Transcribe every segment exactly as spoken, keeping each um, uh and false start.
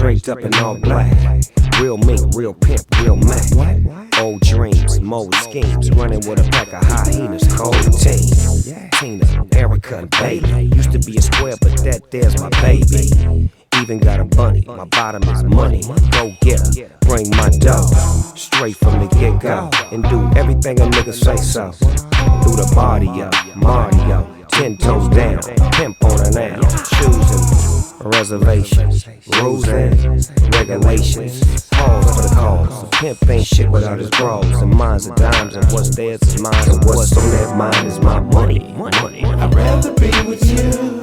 draped up in all black. Real mink, real pimp, real Mac. Old dreams, mold schemes, running with a pack of hyenas, cold team. Tina, Erica, and Bailey. Used to be a square, but that there's my baby. Even got a bunny, my bottom is money. Go get her, bring my dough. Straight from the get-go, and do everything a nigga say so. Through the body up, Mario, ten toes down, pimp on her now. Choosing reservations, rules and regulations. Pause for the cause. A pimp ain't shit without his bros. And mine's are dimes, and what's theirs is mine, and what's on that mine is my money. money. I'd rather be with you.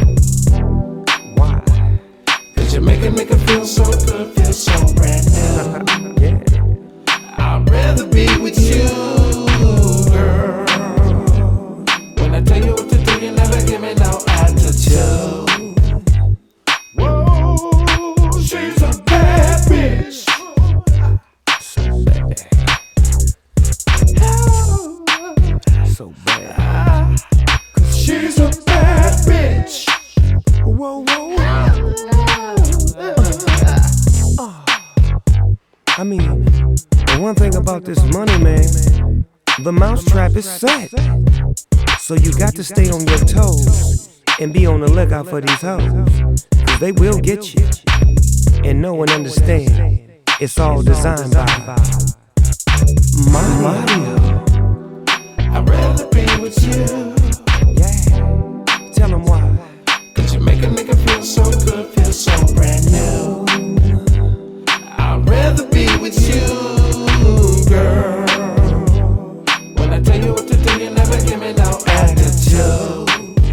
Why? Cause you make it, make it feel so good, feel so brand new. Yeah. I'd rather be with you, girl. When I tell you what to do, you never give me no attitude. Whoa, she's a bad bitch. So bad. So bad. Cause she's a bad bitch. Whoa, whoa. I mean, the one thing about this money, man, the mousetrap is set. So you got to stay on your toes and be on the lookout for these hoes. Cause they will get you. And know and understand it's all designed by Mario. I'd rather be with you. Yeah. Tell them why. Cause you make a nigga feel so good, feel so brand new. I'd rather be with you, girl. When I tell you what to do, you never give me no attitude.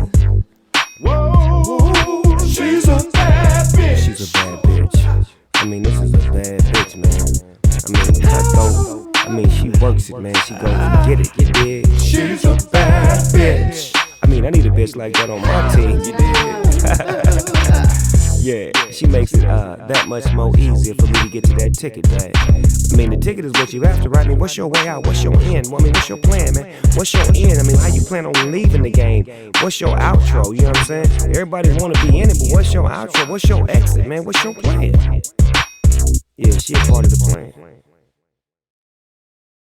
Whoa, she's a bad bitch. She's a bad bitch. I mean, this is a bad bitch, man. I mean, cutthroat. I mean, she works it, man. She goes and get it, you dig? She's a bad bitch. I mean, I need a bitch like that on my team, you dig? Yeah, she makes it uh, that much more easier for me to get to that ticket, man. I mean, the ticket is what you after, right? I mean, what's your way out? What's your end? Well, I mean, what's your plan, man? What's your end? I mean, how you plan on leaving the game? What's your outro? You know what I'm saying? Everybody want to be in it, but what's your outro? What's your exit, man? What's your plan? Yeah, she a part of the plan.